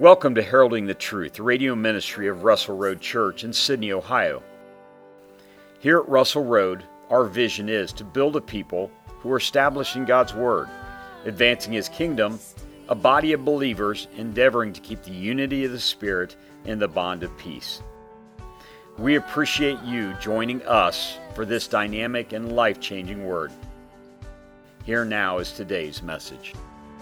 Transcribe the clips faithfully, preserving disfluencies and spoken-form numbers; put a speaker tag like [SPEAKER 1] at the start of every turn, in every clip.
[SPEAKER 1] Welcome to Heralding the Truth, the radio ministry of Russell Road Church in Sydney, Ohio. Here at Russell Road, our vision is to build a people who are establishing God's Word, advancing His kingdom, a body of believers endeavoring to keep the unity of the Spirit and the bond of peace. We appreciate you joining us for this dynamic and life-changing Word. Here now is today's message.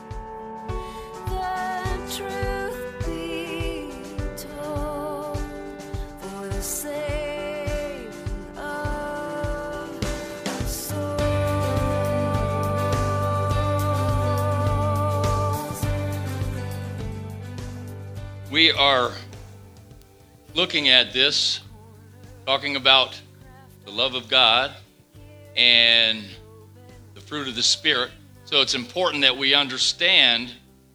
[SPEAKER 2] We are looking at this, talking about the love of God and the fruit of the Spirit. So it's important that we understand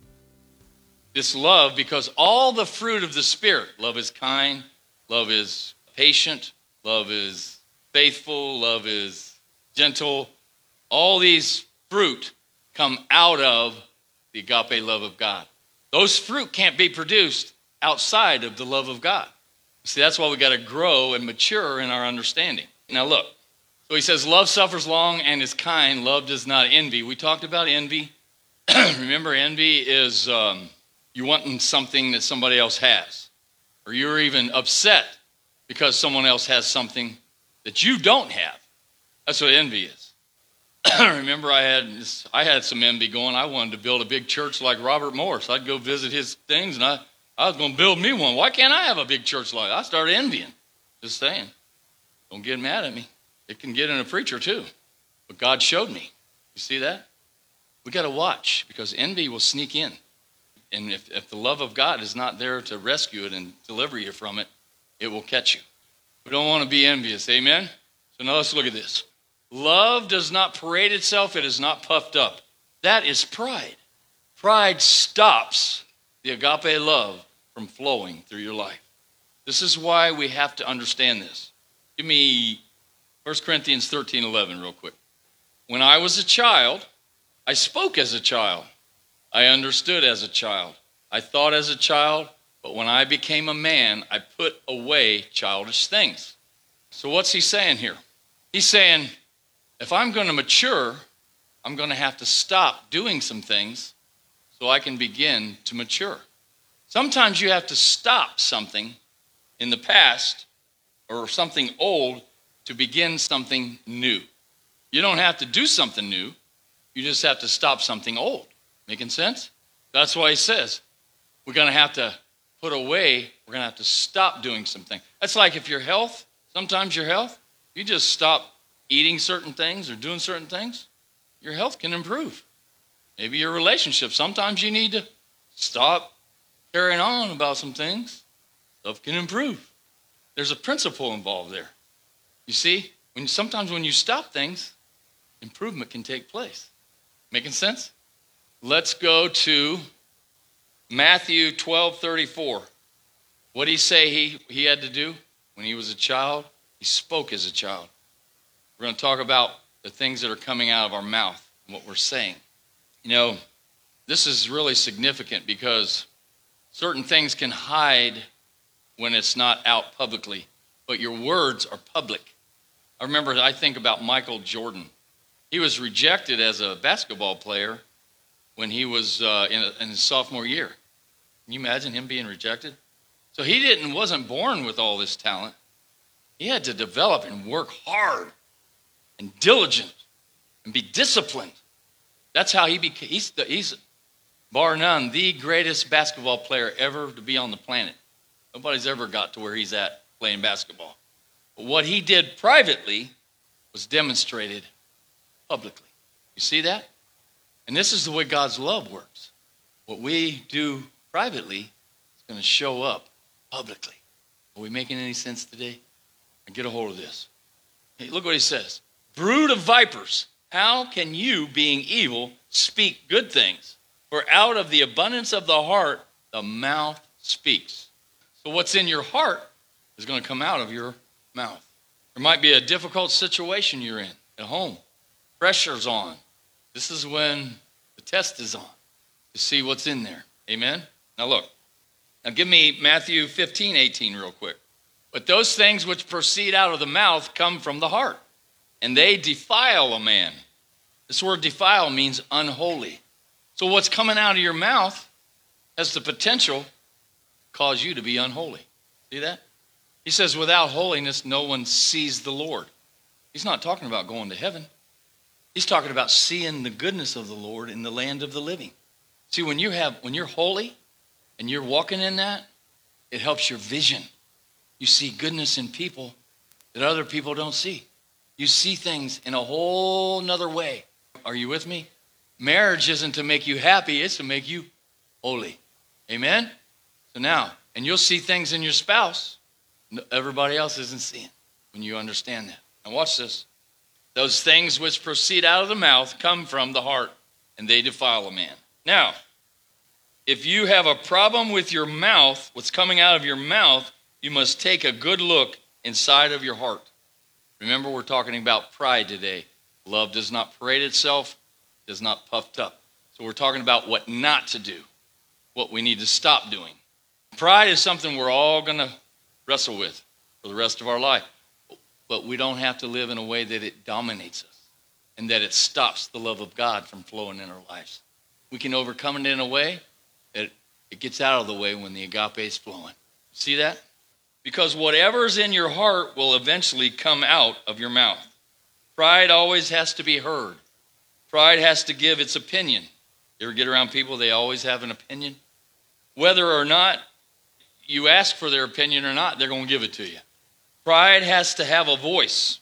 [SPEAKER 2] this love, because all the fruit of the Spirit, love is kind, love is patient, love is faithful, love is gentle. All these fruit come out of the agape love of God. Those fruit can't be produced outside of the love of God. See, that's why we got to grow and mature in our understanding. Now look, so he says, love suffers long and is kind. Love does not envy. We talked about envy. Remember, envy is um, you wanting something that somebody else has. Or you're even upset because someone else has something that you don't have. That's what envy is. Remember, I had this, I had some envy going. I wanted to build a big church like Robert Morris. I'd go visit his things, and I, I was going to build me one. Why can't I have a big church like that? I started envying. Just saying. Don't get mad at me. It can get in a preacher too. But God showed me. You see that? We got to watch, because envy will sneak in. And if, if the love of God is not there to rescue it and deliver you from it, it will catch you. We don't want to be envious. Amen? So now let's look at this. Love does not parade itself. It is not puffed up. That is pride. Pride stops the agape love from flowing through your life. This is why we have to understand this. Give me First Corinthians thirteen eleven real quick. When I was a child, I spoke as a child. I understood as a child. I thought as a child, but when I became a man, I put away childish things. So what's he saying here? He's saying, if I'm going to mature, I'm going to have to stop doing some things so I can begin to mature. Sometimes you have to stop something in the past or something old to begin something new. You don't have to do something new. You just have to stop something old. Making sense? That's why he says we're going to have to put away, we're going to have to stop doing something. That's like if your health, sometimes your health, you just stop eating certain things or doing certain things, your health can improve. Maybe your relationship. Sometimes you need to stop carrying on about some things. Stuff can improve. There's a principle involved there. You see, when sometimes when you stop things, improvement can take place. Making sense? Let's go to Matthew twelve thirty-four. What did he say he, he had to do when he was a child? He spoke as a child. We're going to talk about the things that are coming out of our mouth and what we're saying. You know, this is really significant because certain things can hide when it's not out publicly, but your words are public. I remember, I think about Michael Jordan. He was rejected as a basketball player when he was uh, in, a, in his sophomore year. Can you imagine him being rejected? So he didn't wasn't born with all this talent. He had to develop and work hard and diligent and be disciplined. That's how he became, he's, the, he's bar none, the greatest basketball player ever to be on the planet. Nobody's ever got to where he's at playing basketball. But what he did privately was demonstrated publicly. You see that? And this is the way God's love works. What we do privately is going to show up publicly. Are we making any sense today? And get a hold of this. Hey, look what he says. Brood of vipers, how can you, being evil, speak good things? For out of the abundance of the heart, the mouth speaks. So what's in your heart is going to come out of your mouth. There might be a difficult situation you're in at home. Pressure's on. This is when the test is on to see what's in there. Amen? Now look, Now give me Matthew fifteen, eighteen real quick. But those things which proceed out of the mouth come from the heart, and they defile a man. This word defile means unholy. So what's coming out of your mouth has the potential to cause you to be unholy. See that? He says, without holiness, no one sees the Lord. He's not talking about going to heaven. He's talking about seeing the goodness of the Lord in the land of the living. See, when you have, when you're holy and you're walking in that, it helps your vision. You see goodness in people that other people don't see. You see things in a whole nother way. Are you with me? Marriage isn't to make you happy, it's to make you holy. Amen? So now, and you'll see things in your spouse everybody else isn't seeing when you understand that. Now watch this. Those things which proceed out of the mouth come from the heart, and they defile a man. Now, if you have a problem with your mouth, what's coming out of your mouth, you must take a good look inside of your heart. Remember, we're talking about pride today. Love does not parade itself, does not puffed up. So we're talking about what not to do, what we need to stop doing. Pride is something we're all going to wrestle with for the rest of our life. But we don't have to live in a way that it dominates us and that it stops the love of God from flowing in our lives. We can overcome it in a way that it gets out of the way when the agape is flowing. See that? Because whatever's in your heart will eventually come out of your mouth. Pride always has to be heard. Pride has to give its opinion. You ever get around people, they always have an opinion? Whether or not you ask for their opinion or not, they're going to give it to you. Pride has to have a voice.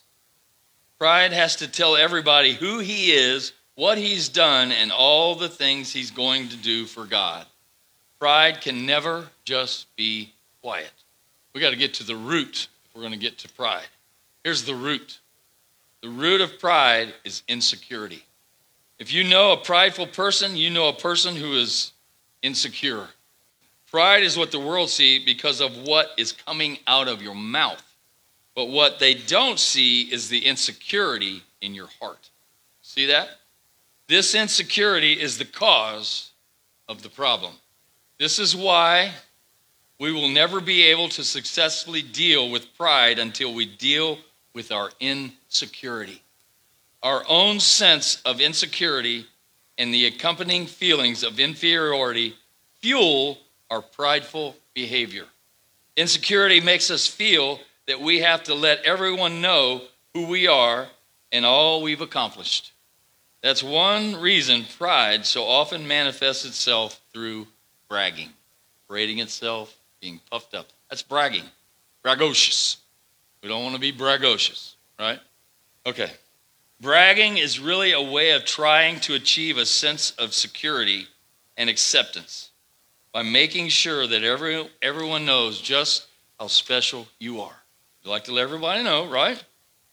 [SPEAKER 2] Pride has to tell everybody who he is, what he's done, and all the things he's going to do for God. Pride can never just be quiet. We got to get to the root if we're going to get to pride. Here's the root. The root of pride is insecurity. If you know a prideful person, you know a person who is insecure. Pride is what the world sees because of what is coming out of your mouth. But what they don't see is the insecurity in your heart. See that? This insecurity is the cause of the problem. This is why we will never be able to successfully deal with pride until we deal with our insecurity. Our own sense of insecurity and the accompanying feelings of inferiority fuel our prideful behavior. Insecurity makes us feel that we have to let everyone know who we are and all we've accomplished. That's one reason pride so often manifests itself through bragging, parading itself, being puffed up. That's bragging, bragocious. We don't want to be bragocious, right? Okay. Bragging is really a way of trying to achieve a sense of security and acceptance by making sure that every, everyone knows just how special you are. You like to let everybody know, right?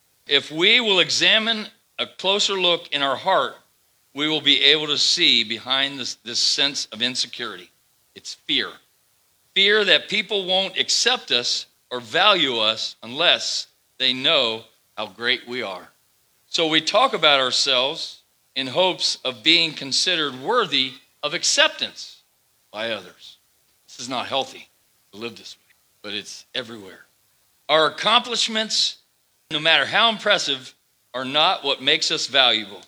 [SPEAKER 2] If we will examine a closer look in our heart, we will be able to see behind this, this sense of insecurity. It's fear. Fear that people won't accept us or value us unless they know how great we are. So we talk about ourselves in hopes of being considered worthy of acceptance by others. This is not healthy to live this way, but it's everywhere. Our accomplishments, no matter how impressive, are not what makes us valuable.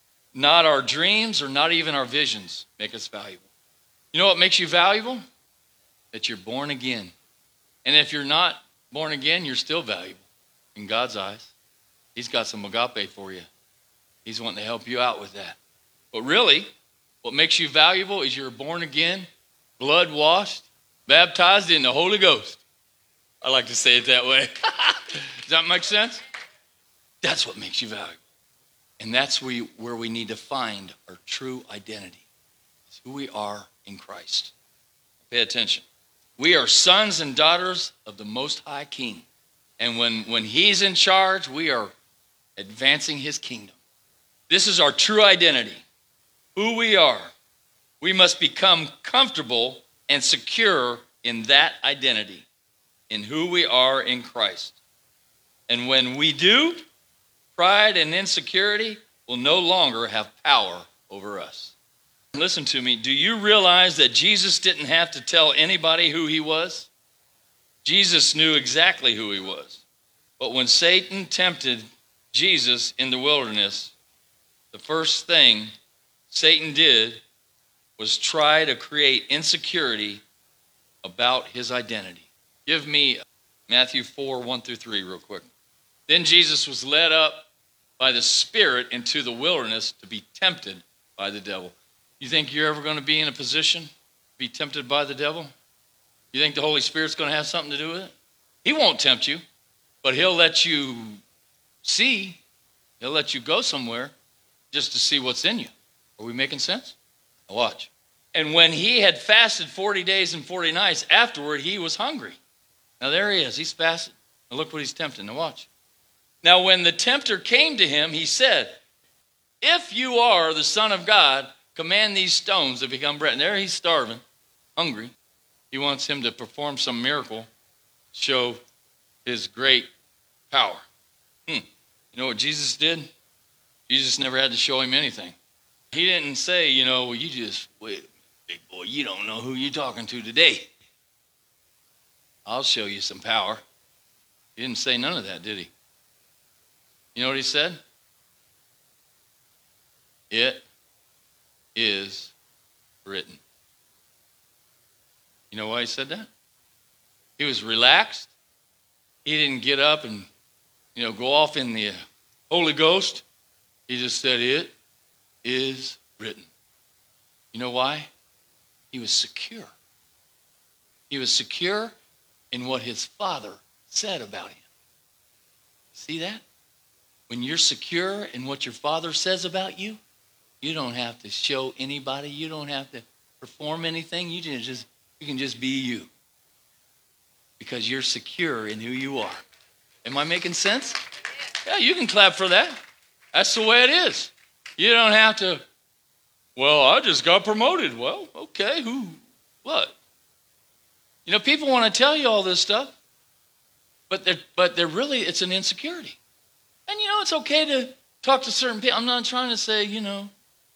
[SPEAKER 2] Not our dreams or not even our visions make us valuable. You know what makes you valuable? That you're born again. And if you're not born again, you're still valuable in God's eyes. He's got some agape for you. He's wanting to help you out with that. But really, what makes you valuable is you're born again, blood washed, baptized in the Holy Ghost. I like to say it that way. Does that make sense? That's what makes you valuable. And that's where, you, where we need to find our true identity. It's who we are in Christ. Pay attention. We are sons and daughters of the Most High King. And when, when he's in charge, we are advancing his kingdom. This is our true identity. Who we are. We must become comfortable and secure in that identity, in who we are in Christ. And when we do, pride and insecurity will no longer have power over us. Listen to me. Do you realize that Jesus didn't have to tell anybody who he was? Jesus knew exactly who he was. But when Satan tempted Jesus in the wilderness, the first thing Satan did was try to create insecurity about his identity. Give me Matthew four, one through three real quick. Then Jesus was led up by the Spirit into the wilderness to be tempted by the devil. You think you're ever going to be in a position to be tempted by the devil? You think the Holy Spirit's going to have something to do with it? He won't tempt you, but he'll let you see. He'll let you go somewhere just to see what's in you. Are we making sense? Now watch. And when he had fasted forty days and forty nights, afterward he was hungry. Now there he is. He's fasted. Now look what he's tempting. Now watch. Now when the tempter came to him, he said, if you are the Son of God, command these stones to become bread. And there he's starving, hungry. He wants him to perform some miracle, show his great power. Hmm. You know what Jesus did? Jesus never had to show him anything. He didn't say, you know, well, you just, wait, big boy, you don't know who you're talking to today. I'll show you some power. He didn't say none of that, did he? You know what he said? It is written. You know why he said that? He was relaxed. He didn't get up and, you know, go off in the Holy Ghost. He just said, it is written. You know why? He was secure. He was secure in what his Father said about him. See that? When you're secure in what your Father says about you, you don't have to show anybody. You don't have to perform anything. You can just, you can just be you. Because you're secure in who you are. Am I making sense? Yeah, you can clap for that. That's the way it is. You don't have to, well, I just got promoted. Well, okay, who, what? You know, people want to tell you all this stuff, but they're, but they're really, it's an insecurity. And, you know, it's okay to talk to certain people. I'm not trying to say, you know,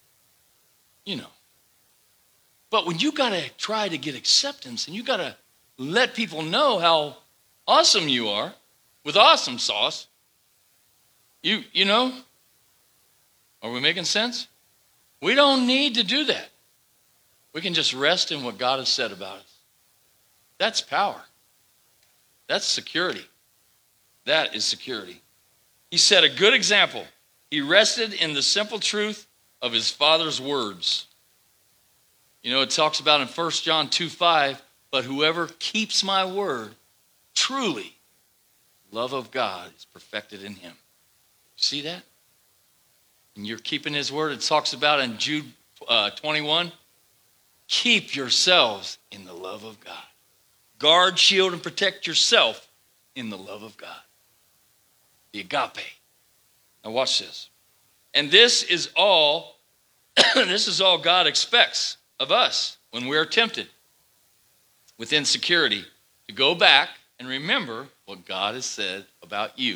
[SPEAKER 2] you know. But when you got to try to get acceptance and you got to let people know how awesome you are with awesome sauce, you, you know, are we making sense? We don't need to do that. We can just rest in what God has said about us. That's power. That's security. That is security. He set a good example. He rested in the simple truth of his Father's words. You know, it talks about in First John two five, but whoever keeps my word, truly, love of God is perfected in him. See that? And you're keeping his word. It talks about in Jude uh, twenty-one, keep yourselves in the love of God. Guard, shield, and protect yourself in the love of God. The agape. Now watch this. And this is all, this is all God expects of us when we're tempted with insecurity, to go back and remember what God has said about you.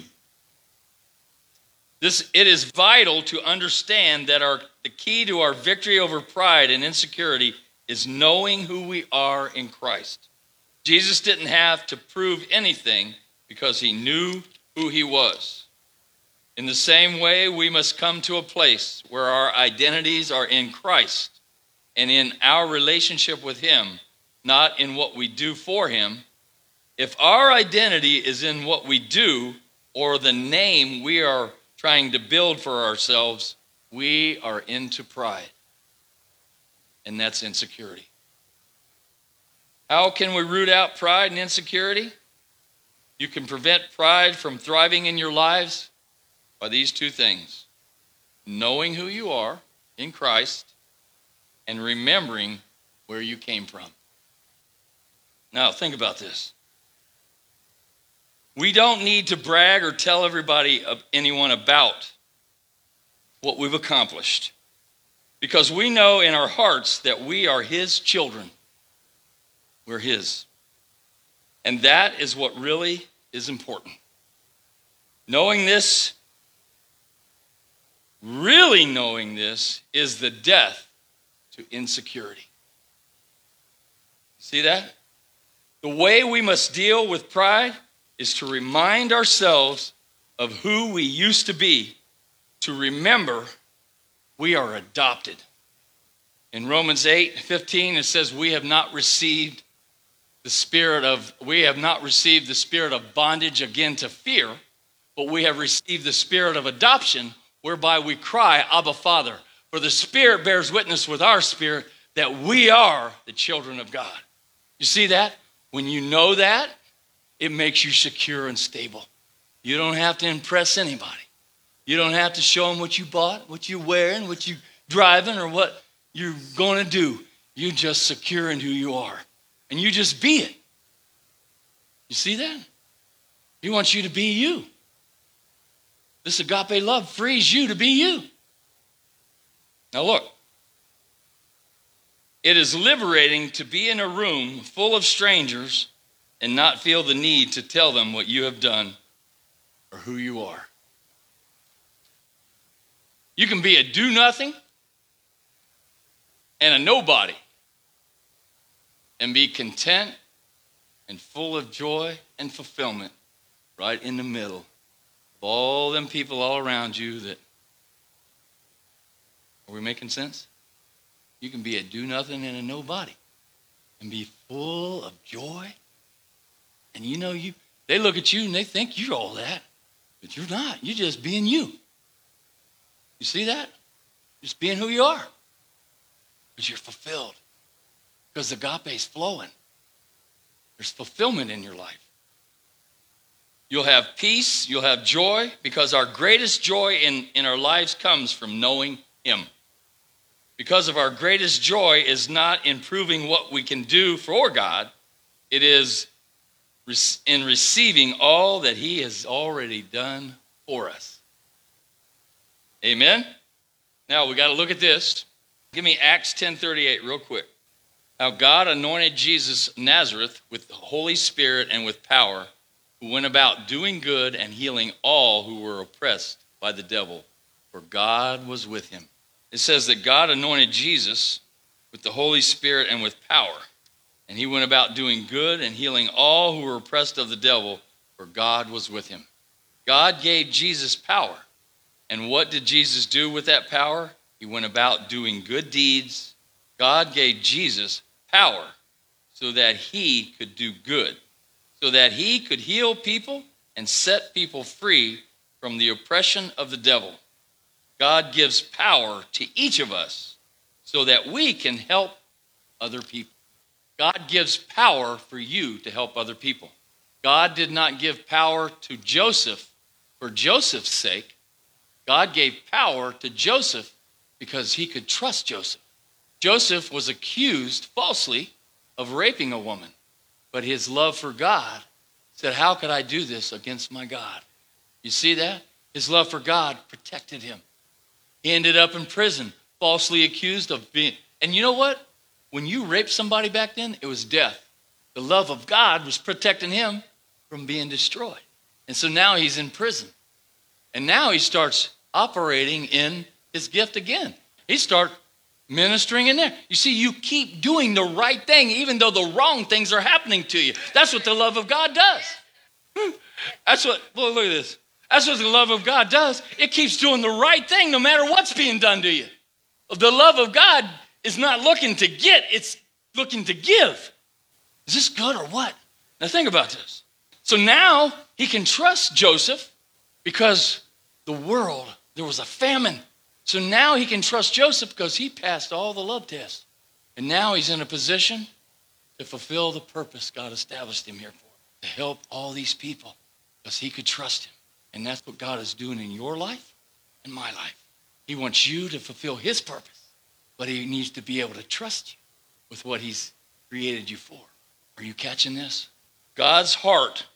[SPEAKER 2] This, it is vital to understand that our, the key to our victory over pride and insecurity is knowing who we are in Christ. Jesus didn't have to prove anything because he knew who he was. In the same way, we must come to a place where our identities are in Christ and in our relationship with him, not in what we do for him. If our identity is in what we do or the name we are trying to build for ourselves, we are into pride. And that's insecurity. How can we root out pride and insecurity? You can prevent pride from thriving in your lives by these two things: knowing who you are in Christ and remembering where you came from. Now, think about this. We don't need to brag or tell everybody, anyone about what we've accomplished, because we know in our hearts that we are his children. We're his. And that is what really is important. Knowing this, really knowing this, is the death to insecurity. See that? The way we must deal with pride is to remind ourselves of who we used to be, to remember we are adopted. In Romans eight fifteen, it says, we have not received the spirit of, we have not received the spirit of bondage again to fear, but we have received the spirit of adoption, whereby we cry, Abba, Father. For the Spirit bears witness with our spirit that we are the children of God. You see that? When you know that, it makes you secure and stable. You don't have to impress anybody. You don't have to show them what you bought, what you're wearing, what you're driving, or what you're going to do. You're just secure in who you are. And you just be it. You see that? He wants you to be you. This agape love frees you to be you. Now look. It is liberating to be in a room full of strangers and not feel the need to tell them what you have done or who you are. You can be a do-nothing and a nobody and be content and full of joy and fulfillment right in the middle of all them people all around you that, are we making sense? You can be a do-nothing and a nobody and be full of joy. And you know, you they look at you and they think you're all that, but you're not. You're just being you. You see that? Just being who you are. Because you're fulfilled. Because agape's flowing. There's fulfillment in your life. You'll have peace, you'll have joy, because our greatest joy in, in our lives comes from knowing him. Because of our greatest joy is not in proving what we can do for God. It is in receiving all that he has already done for us. Amen? Now we got to look at this. Give me Acts ten thirty-eight real quick. How God anointed Jesus Nazareth with the Holy Spirit and with power, who went about doing good and healing all who were oppressed by the devil, for God was with him. It says that God anointed Jesus with the Holy Spirit and with power, and he went about doing good and healing all who were oppressed of the devil, for God was with him. God gave Jesus power. And what did Jesus do with that power? He went about doing good deeds. God gave Jesus power so that he could do good, so that he could heal people and set people free from the oppression of the devil. God gives power to each of us so that we can help other people. God gives power for you to help other people. God did not give power to Joseph for Joseph's sake. God gave power to Joseph because he could trust Joseph. Joseph was accused falsely of raping a woman, but his love for God said, how could I do this against my God? You see that? His love for God protected him. He ended up in prison, falsely accused of being, and you know what? When you raped somebody back then, it was death. The love of God was protecting him from being destroyed. And so now he's in prison. And now he starts operating in his gift again. He starts ministering in there. You see, you keep doing the right thing even though the wrong things are happening to you. That's what the love of God does. That's what, well, look at this. That's what the love of God does. It keeps doing the right thing no matter what's being done to you. The love of God is not looking to get, it's looking to give. Is this good or what? Now think about this. So now he can trust Joseph because the world, there was a famine. So now he can trust Joseph because he passed all the love tests. And now he's in a position to fulfill the purpose God established him here for, to help all these people because he could trust him. And that's what God is doing in your life and my life. He wants you to fulfill his purpose, but he needs to be able to trust you with what he's created you for. Are you catching this? God's heart,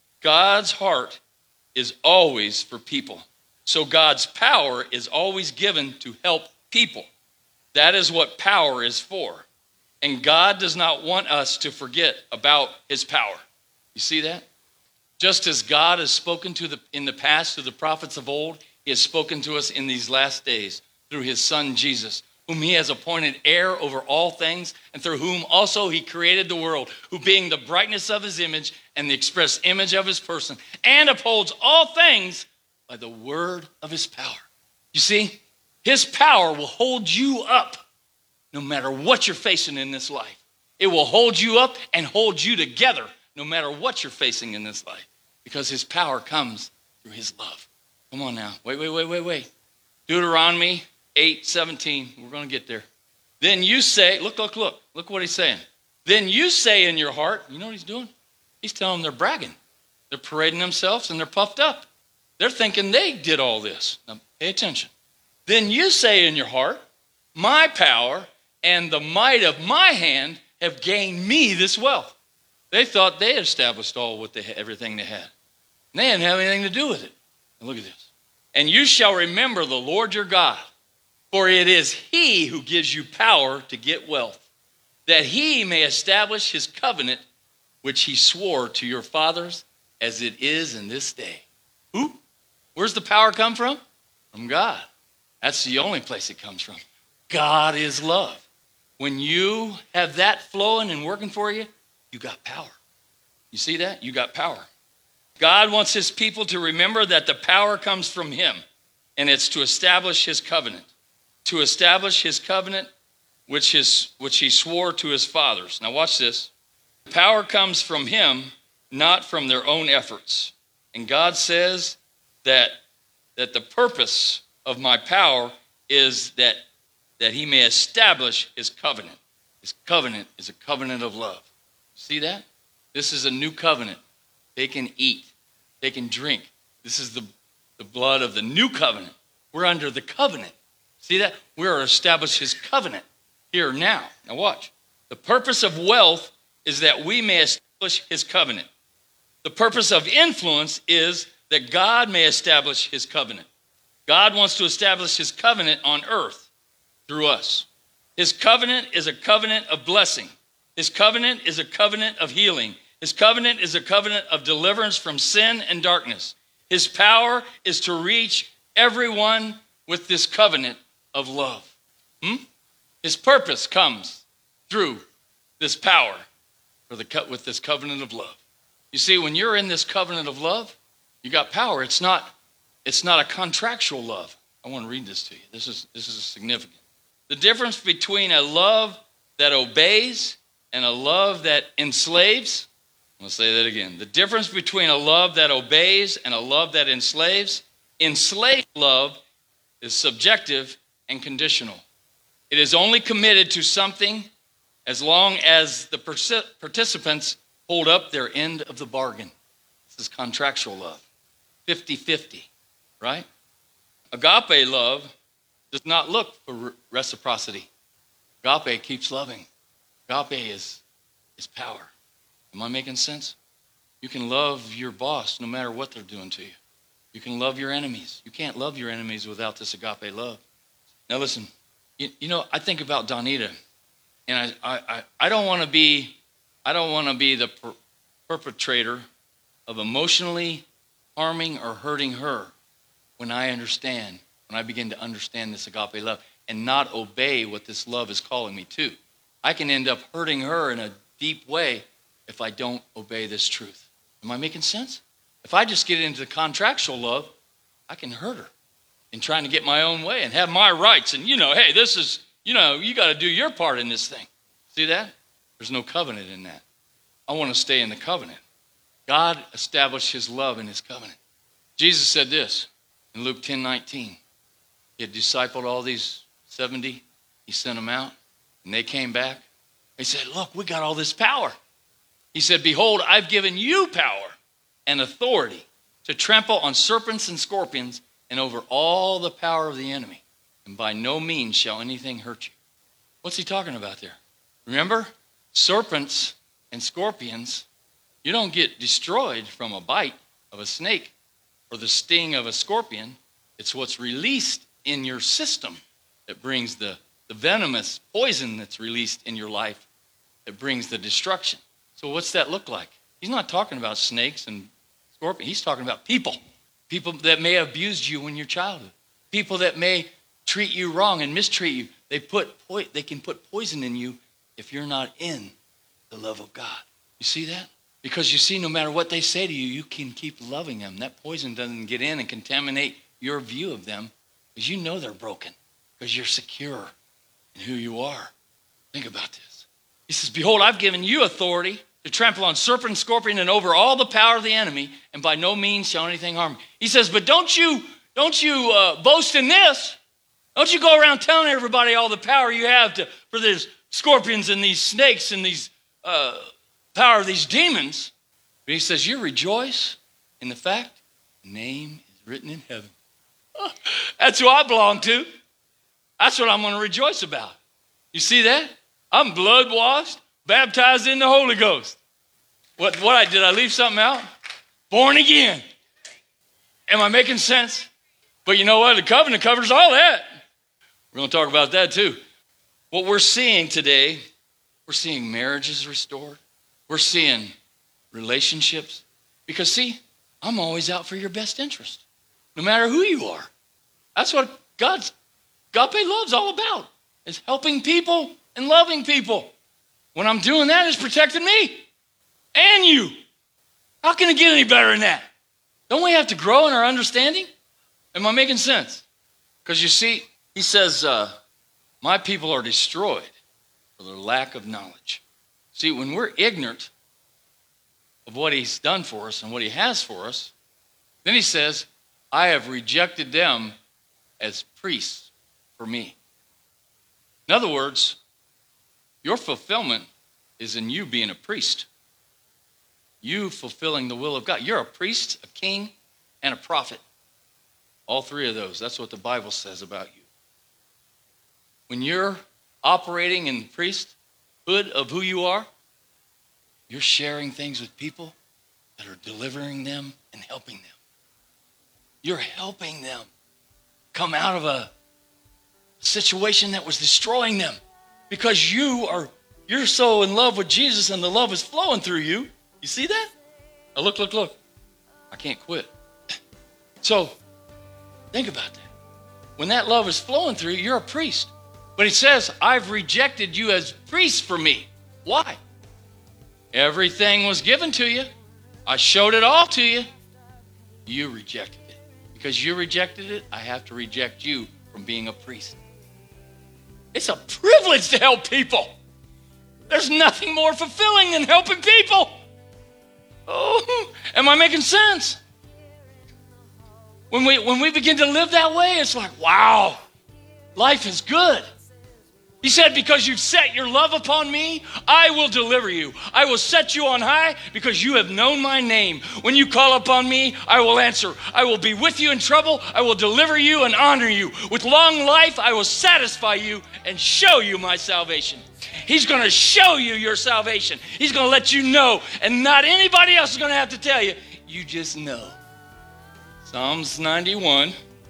[SPEAKER 2] God's heart is always for people. So God's power is always given to help people. That is what power is for. And God does not want us to forget about his power. You see that? Just as God has spoken to the in the past to the prophets of old, he has spoken to us in these last days through his son Jesus. whom he has appointed heir over all things, and through whom also he created the world, who being the brightness of his image and the express image of his person, and upholds all things by the word of his power. You see, his power will hold you up no matter what you're facing in this life. It will hold you up and hold you together no matter what you're facing in this life, because his power comes through his love. Come on now. Wait, wait, wait, wait, wait. Deuteronomy eight seventeen. We're going to get there. Then you say, look, look, look. Look what he's saying. Then you say in your heart, you know what he's doing? He's telling them they're bragging. They're parading themselves and they're puffed up. They're thinking they did all this. Now, pay attention. Then you say in your heart, my power and the might of my hand have gained me this wealth. They thought they had established all what they had, everything they had. And they didn't have anything to do with it. And look at this. And you shall remember the Lord your God, for it is he who gives you power to get wealth, that he may establish his covenant, which he swore to your fathers, as it is in this day. Who? Where's the power come from? From God. That's the only place it comes from. God is love. When you have that flowing and working for you, you got power. You see that? You got power. God wants his people to remember that the power comes from him, and it's to establish his covenant. To establish his covenant, which, is, which he swore to his fathers. Now watch this. Power comes from him, not from their own efforts. And God says that, that the purpose of my power is that, that he may establish his covenant. His covenant is a covenant of love. See that? This is a new covenant. They can eat. They can drink. This is the, the blood of the new covenant. We're under the covenant. See that? We're established his covenant here now. Now watch. The purpose of wealth is that we may establish his covenant. The purpose of influence is that God may establish his covenant. God wants to establish his covenant on earth through us. His covenant is a covenant of blessing. His covenant is a covenant of healing. His covenant is a covenant of deliverance from sin and darkness. His power is to reach everyone with this covenant of love. Hmm? His purpose comes through this power for the co- with this covenant of love. You see, when you're in this covenant of love, you got power. It's not, it's not a contractual love. I want to read this to you. This is, this is significant. The difference between a love that obeys and a love that enslaves. I'm going to say that again. The difference between a love that obeys and a love that enslaves. Enslaved love is subjective and conditional. It is only committed to something as long as the participants hold up their end of the bargain. This is contractual love. fifty-fifty, right? Agape love does not look for reciprocity. Agape keeps loving. Agape is, is power. Am I making sense? You can love your boss no matter what they're doing to you. You can love your enemies. You can't love your enemies without this agape love. Now listen, you, you know, I think about Donita, and I, I, I don't want to be, I don't want to be the per- perpetrator of emotionally harming or hurting her when I understand, when I begin to understand this agape love and not obey what this love is calling me to. I can end up hurting her in a deep way if I don't obey this truth. Am I making sense? If I just get into the contractual love, I can hurt her in trying to get my own way and have my rights. And, you know, hey, this is, you know, you got to do your part in this thing. See that? There's no covenant in that. I want to stay in the covenant. God established his love in his covenant. Jesus said this in Luke ten nineteen. He had discipled all these seventy. He sent them out, and they came back. He said, look, we got all this power. He said, behold, I've given you power and authority to trample on serpents and scorpions and over all the power of the enemy. And by no means shall anything hurt you. What's he talking about there? Remember, serpents and scorpions, you don't get destroyed from a bite of a snake or the sting of a scorpion. It's what's released in your system that brings the, the venomous poison that's released in your life that brings the destruction. So what's that look like? He's not talking about snakes and scorpions. He's talking about people. People that may have abused you in your childhood. People that may treat you wrong and mistreat you. They put po- they can put poison in you if you're not in the love of God. You see that? Because you see, no matter what they say to you, you can keep loving them. That poison doesn't get in and contaminate your view of them because you know they're broken, because you're secure in who you are. Think about this. He says, behold, I've given you authority to trample on serpent and scorpion and over all the power of the enemy, and by no means shall anything harm you. He says, but don't you, don't you uh, boast in this. Don't you go around telling everybody all the power you have to for these scorpions and these snakes and these uh, power of these demons. But he says, you rejoice in the fact the name is written in heaven. Oh, that's who I belong to. That's what I'm going to rejoice about. You see that? I'm blood washed, baptized in the Holy Ghost. What, what I did I leave something out? Born again. Am I making sense? But you know what? The covenant covers all that. We're going to talk about that too. What we're seeing today, we're seeing marriages restored. We're seeing relationships. Because see, I'm always out for your best interest, no matter who you are. That's what God's agape love's all about, is helping people and loving people. When I'm doing that, it's protecting me and you. How can it get any better than that? Don't we have to grow in our understanding? Am I making sense? Because you see, he says, uh, my people are destroyed for their lack of knowledge. See, when we're ignorant of what he's done for us and what he has for us, then he says, I have rejected them as priests for me. In other words, your fulfillment is in you being a priest. You fulfilling the will of God. You're a priest, a king, and a prophet. All three of those. That's what the Bible says about you. When you're operating in the priesthood of who you are, you're sharing things with people that are delivering them and helping them. You're helping them come out of a situation that was destroying them because you are you're so in love with Jesus and the love is flowing through you. You see that? Now look, look, look. I can't quit. So think about that. When that love is flowing through you, you're a priest. But he says, I've rejected you as priests for me. Why? Everything was given to you. I showed it all to you. You rejected it. Because you rejected it, I have to reject you from being a priest. It's a privilege to help people. There's nothing more fulfilling than helping people. Oh, am I making sense? When we when we begin to live that way, it's like, wow, life is good. He said, because you've set your love upon me, I will deliver you. I will set you on high because you have known my name. When you call upon me, I will answer. I will be with you in trouble. I will deliver you and honor you. With long life, I will satisfy you and show you my salvation. He's going to show you your salvation. He's going to let you know, and not anybody else is going to have to tell you. You just know. Psalms ninety-one,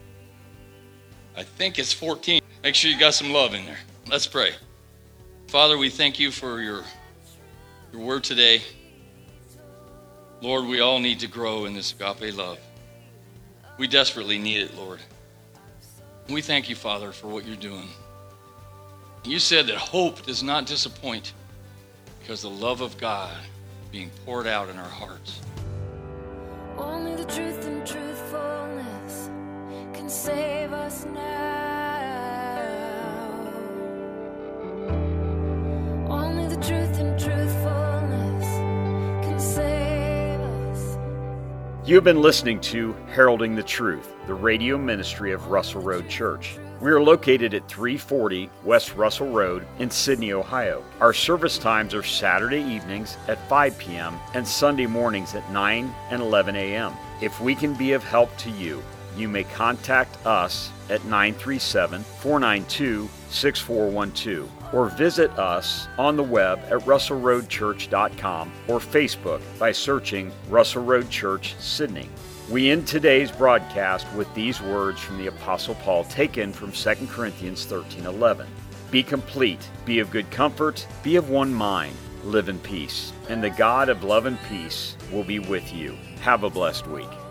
[SPEAKER 2] I think it's fourteen. Make sure you got some love in there. Let's pray. Father, we thank you for your, your word today. Lord, we all need to grow in this agape love. We desperately need it, Lord. We thank you, Father, for what you're doing. You said that hope does not disappoint because the love of God being poured out in our hearts.
[SPEAKER 3] Only the truth and truthfulness can save us now. Only the truth and truthfulness can save us.
[SPEAKER 1] You have been listening to Heralding the Truth, the radio ministry of Russell Road Church. We are located at three forty West Russell Road in Sydney, Ohio. Our service times are Saturday evenings at five p.m. and Sunday mornings at nine and eleven a.m. If we can be of help to you, you may contact us at nine three seven, four nine two, six four one two or visit us on the web at russell road church dot com or Facebook by searching Russell Road Church, Sydney. We end today's broadcast with these words from the Apostle Paul taken from Second Corinthians thirteen eleven. Be complete, be of good comfort, be of one mind, live in peace, and the God of love and peace will be with you. Have a blessed week.